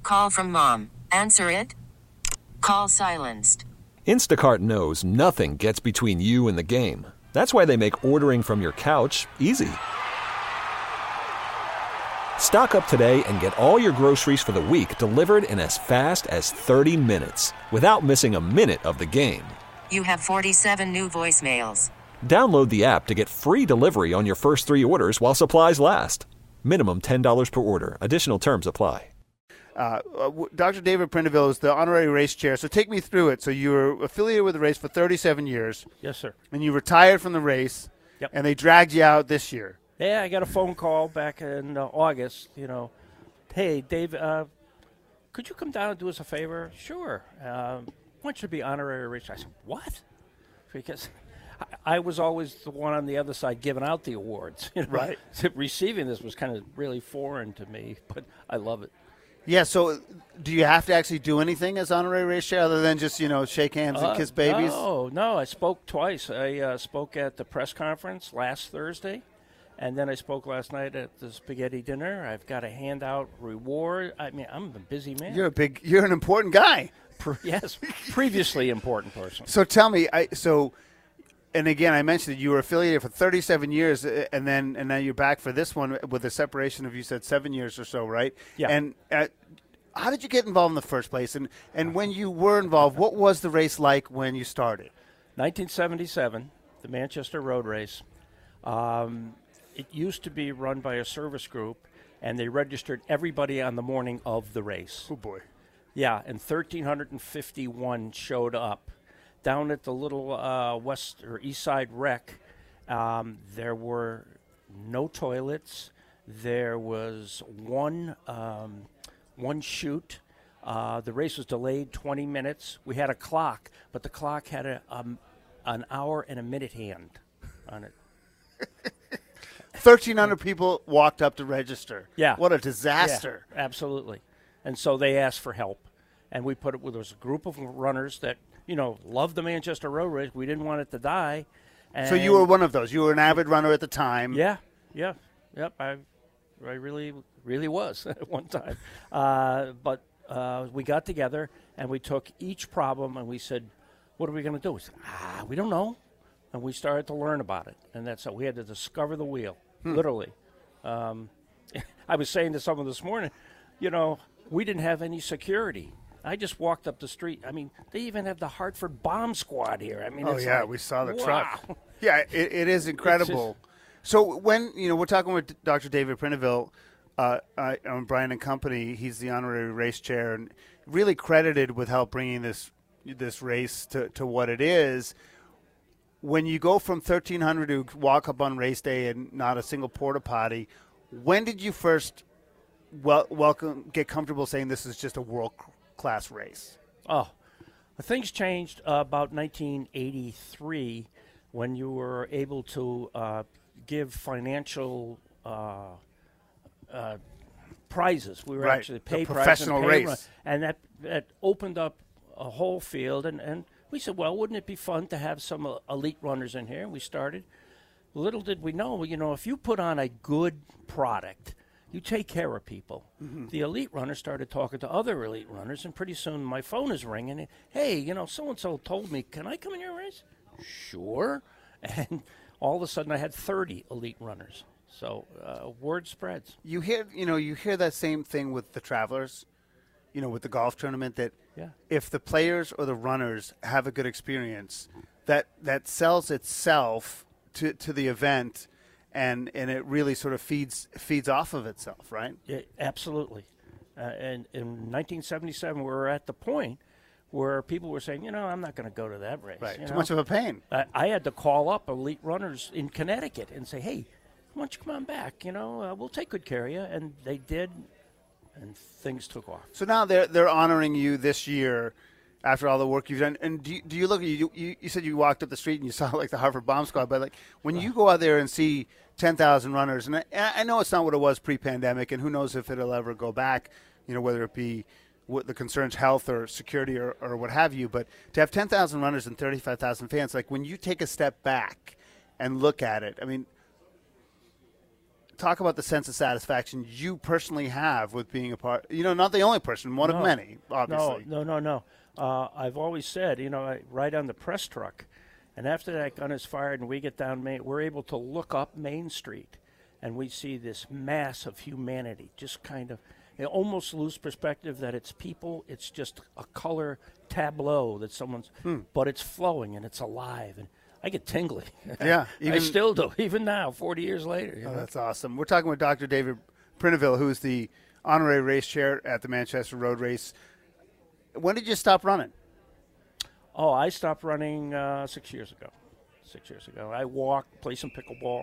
Call from mom. Answer it. Call silenced. Instacart knows nothing gets between you and the game. That's why they make ordering from your couch easy. Stock up today and get all your groceries for the week delivered in as fast as 30 minutes without missing a minute of the game. You have 47 new voicemails. Download the app to get free delivery on your first 3 orders while supplies last. Minimum $10 per order. Additional terms apply. Dr. David Prindiville is the honorary race chair. So take me through it. So you were affiliated with the race for 37 years. Yes, sir. And you retired from the race. Yep. And they dragged you out this year. Yeah, I got a phone call back in August, hey, Dave, could you come down and do us a favor? Sure. I want you to be honorary race chair. I said, what? Because I was always the one on the other side giving out the awards. Right. Receiving this was kind of really foreign to me, but I love it. Yeah, so do you have to actually do anything as honorary race chair other than just, shake hands and kiss babies? No, I spoke twice. I spoke at the press conference last Thursday, and then I spoke last night at the spaghetti dinner. I've got a handout reward. I mean, I'm a busy man. You're an important guy. Yes, previously important person. So tell me, and again, I mentioned that you were affiliated for 37 years, and now you're back for this one with a separation of, you said, 7 years or so, right? Yeah. And how did you get involved in the first place? And when you were involved, what was the race like when you started? 1977, the Manchester Road Race. It used to be run by a service group, and they registered everybody on the morning of the race. Oh, boy. Yeah, and 1,351 showed up. Down at the little west or east side rec, there were no toilets. There was one chute. The race was delayed 20 minutes. We had a clock, but the clock had an hour and a minute hand on it. 1,300 people walked up to register. Yeah. What a disaster. Yeah, absolutely. And so they asked for help. And we there was a group of runners that, loved the Manchester Road Race. We didn't want it to die. And so you were one of those. You were an avid runner at the time. Yeah. Yep. I really, really was at one time. But we got together and we took each problem and we said, what are we going to do? We said, we don't know. And we started to learn about it. And that's how we had to discover the wheel, literally. I was saying to someone this morning, we didn't have any security. I just walked up the street. I mean, they even have the Hartford Bomb Squad here. I mean, we saw the wow. truck. Yeah, it is incredible. So when, we're talking with Dr. David Prindiville on Brian and Company. He's the honorary race chair and really credited with help bringing this race to what it is. When you go from 1,300 to walk up on race day and not a single porta potty, when did you first get comfortable saying this is just a world-class race? Oh, things changed about 1983 when you were able to give financial prizes. We were actually paid professional race. And that opened up a whole field. And we said, well, wouldn't it be fun to have some elite runners in here? And we started. Little did we know, if you put on a good product, you take care of people. Mm-hmm. The elite runners started talking to other elite runners, and pretty soon my phone is ringing. Hey, so-and-so told me, can I come in your race? Sure. And all of a sudden I had 30 elite runners. So word spreads. You hear that same thing with the Travelers, with the golf tournament, that if the players or the runners have a good experience, that sells itself to the event. And it really sort of feeds off of itself, right? Yeah, absolutely. And in 1977, we were at the point where people were saying, I'm not going to go to that race. Right, too much of a pain. I had to call up elite runners in Connecticut and say, hey, why don't you come on back? We'll take good care of you. And they did, and things took off. So now they're honoring you this year after all the work you've done. And do you look at you said you walked up the street and you saw like the Hartford Bomb Squad, but like when you go out there and see 10,000 runners, and I know it's not what it was pre-pandemic, and who knows if it'll ever go back, whether it be what the concerns health or security or what have you, but to have 10,000 runners and 35,000 fans, like when you take a step back and look at it, I mean, talk about the sense of satisfaction you personally have with being a part. Not the only person, one of many, obviously. No. I've always said, I ride on the press truck, and after that gun is fired and we get down Main, we're able to look up Main Street, and we see this mass of humanity, just kind of, almost lose perspective that it's people, it's just a color tableau that someone's, but it's flowing and it's alive, and I get tingly. Yeah. I still do, even now, 40 years later. That's awesome. We're talking with Dr. David Prindiville, who's the honorary race chair at the Manchester Road Race. When did you stop running? Oh, I stopped running 6 years ago. 6 years ago. I walked, play some pickleball.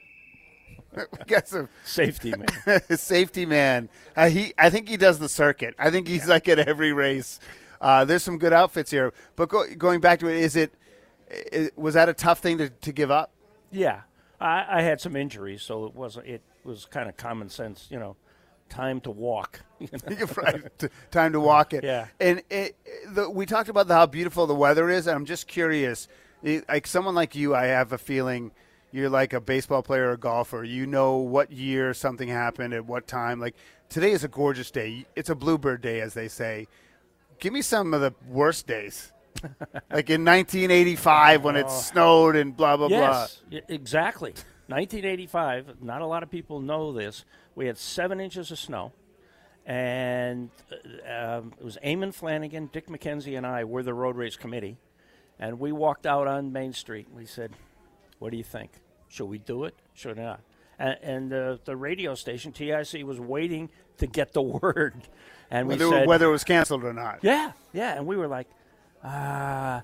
Got some safety man. Safety man. I think he does the circuit. I think he's like at every race. There's some good outfits here. But going back to it, was that a tough thing to give up? Yeah, I had some injuries, so it was kind of common sense, time to walk. Right, time to walk it. Yeah. And we talked about how beautiful the weather is, and I'm just curious. Like someone like you, I have a feeling you're like a baseball player or a golfer. You know what year something happened at what time. Like today is a gorgeous day. It's a bluebird day, as they say. Give me some of the worst days. Like in 1985 when it snowed and blah, blah, blah. Yes, exactly. 1985, not a lot of people know this. We had 7 inches of snow, and it was Eamon Flanagan, Dick McKenzie, and I were the road race committee, and we walked out on Main Street. We said, what do you think? Should we do it? Should not? And the radio station, TIC, was waiting to get the word. And we said, whether it was canceled or not. Yeah. And we were like, and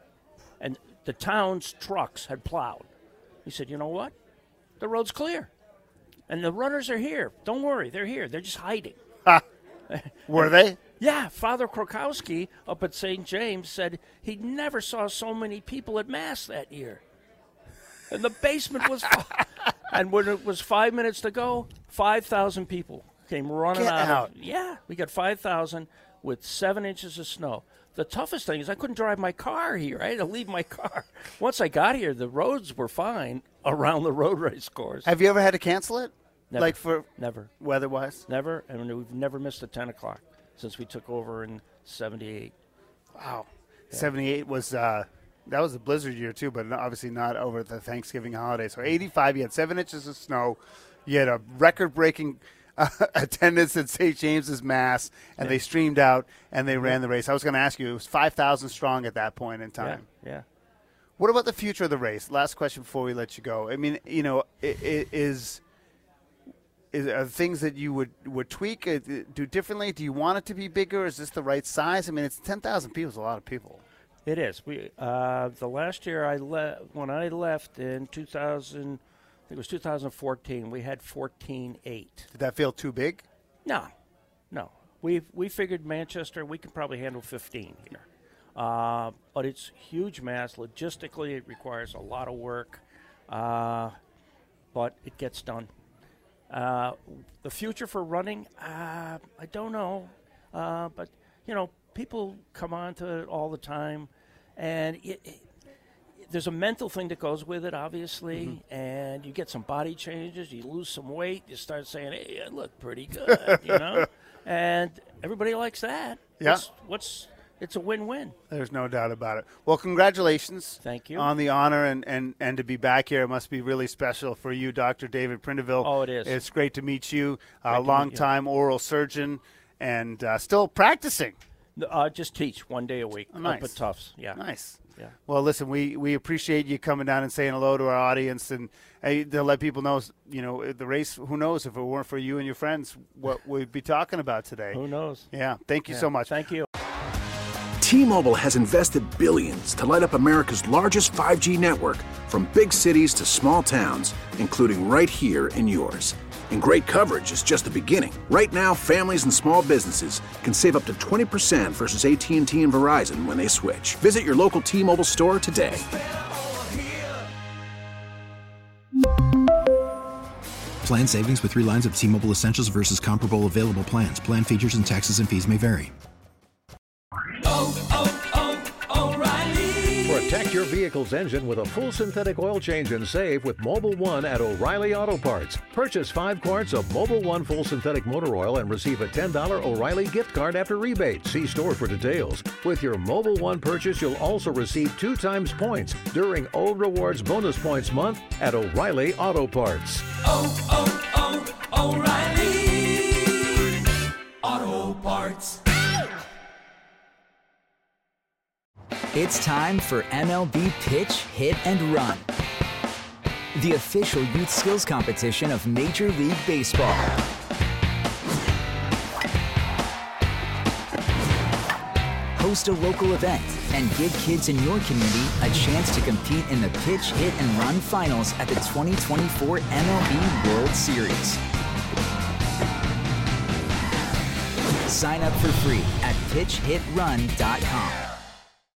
the town's trucks had plowed. He said, you know what? The road's clear. And the runners are here. Don't worry, they're here. They're just hiding. Were they? Yeah. Father Krokowski up at St. James said he never saw so many people at Mass that year. And the basement was full. And when it was 5 minutes to go, 5,000 people came running out. Yeah, we got 5,000 with 7 inches of snow. The toughest thing is I couldn't drive my car here. I had to leave my car. Once I got here, the roads were fine around the road race course. Have you ever had to cancel it? Never. Never. Weather-wise? Never, and we've never missed a 10 o'clock since we took over in 78. Wow. Yeah. 78 was, that was a blizzard year too, but obviously not over the Thanksgiving holiday. So 85, you had 7 inches of snow. You had a record-breaking attendance at St. James's Mass, and they streamed out and they ran the race. I was going to ask you, it was 5,000 strong at that point in time. Yeah. What about the future of the race? Last question before we let you go. I mean, are things that you would tweak, do differently? Do you want it to be bigger? Is this the right size? I mean, it's 10,000 people. It's a lot of people. It is. We the last year when I left in 2000. It was 2014. We had 14.8. Did that feel too big? No. We figured Manchester, we could probably handle 15 here. But it's huge mass. Logistically, it requires a lot of work. But it gets done. The future for running, I don't know. But, people come on to it all the time. And there's a mental thing that goes with it, obviously, and you get some body changes, you lose some weight, you start saying, hey, I look pretty good, and everybody likes that. Yeah. It's a win-win. There's no doubt about it. Well, congratulations. Thank you. On the honor and to be back here. It must be really special for you, Dr. David Prindiville. Oh, it is. It's great to meet you, a long-time oral surgeon, and still practicing. Just teach 1 day a week. Nice. Up at Tufts. Yeah. Nice. Yeah. Well, listen, we appreciate you coming down and saying hello to our audience, and to let people know, the race, who knows, if it weren't for you and your friends, what we'd be talking about today. Who knows? Yeah. Thank you so much. Thank you. T-Mobile has invested billions to light up America's largest 5G network, from big cities to small towns, including right here in yours. And great coverage is just the beginning. Right now, families and small businesses can save up to 20% versus AT&T and Verizon when they switch. Visit your local T-Mobile store today. Plan savings with 3 lines of T-Mobile Essentials versus comparable available plans. Plan features and taxes and fees may vary. O'Reilly. For a Protect your vehicle's engine with a full synthetic oil change and save with Mobil 1 at O'Reilly Auto Parts. Purchase 5 quarts of Mobil 1 full synthetic motor oil and receive a $10 O'Reilly gift card after rebate. See store for details. With your Mobil 1 purchase, you'll also receive 2 times points during O Rewards Bonus Points Month at O'Reilly Auto Parts. O'Reilly Auto Parts. It's time for MLB Pitch, Hit, and Run, the official youth skills competition of Major League Baseball. Host a local event and give kids in your community a chance to compete in the Pitch, Hit, and Run Finals at the 2024 MLB World Series. Sign up for free at pitchhitrun.com.